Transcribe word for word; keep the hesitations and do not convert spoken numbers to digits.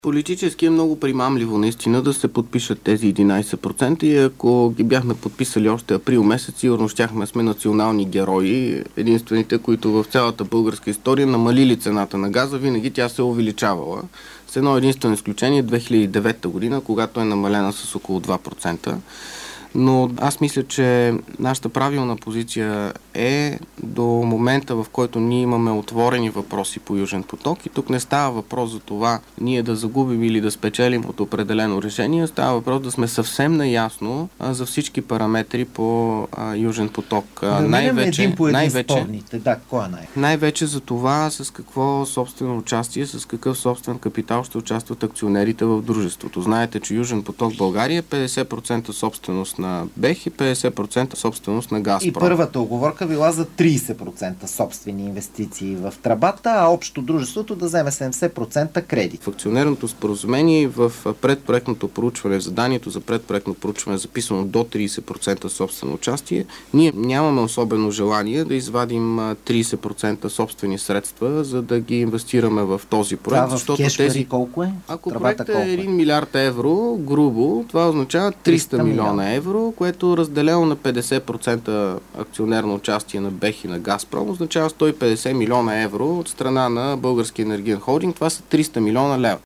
Политически е много примамливо наистина да се подпишат тези единайсет процента и ако ги бяхме подписали още април месец, сигурно щяхме сме национални герои, единствените, които в цялата българска история намалили цената на газа, винаги тя се е увеличавала. С едно единствено изключение две хиляди и девета година, когато е намалена с около два процента. Но аз мисля, че нашата правилна позиция е до момента, в който ние имаме отворени въпроси по Южен поток, и тук не става въпрос за това ние да загубим или да спечелим от определено решение, става въпрос да сме съвсем наясно а, за всички параметри по а, Южен поток. Да най-вече, един по един най-вече, спорните. Да, кой е най- най-вече за това с какво собствено участие, с какъв собствен капитал ще участват акционерите в дружеството. Знаете, че Южен поток България е петдесет процента собственост на БЕХ и петдесет процента собственост на Газпром. И първата оговорка била за трийсет процента собствени инвестиции в тръбата, а общо дружеството да вземе седемдесет процента кредит. В акционерното споразумение и в предпроектното проучване, в заданието за предпроектно проучване е записано до трийсет процента собствено участие. Ние нямаме особено желание да извадим трийсет процента собствени средства, за да ги инвестираме в този проект. Това в кеш пари колко е? Ако проектът е един милиард евро, грубо, това означава триста милиона евро, което разделено на петдесет процента акционерно участие на БЕХ и на Газпром означава сто и петдесет милиона евро от страна на Българския енергиен холдинг. Това са триста милиона лева.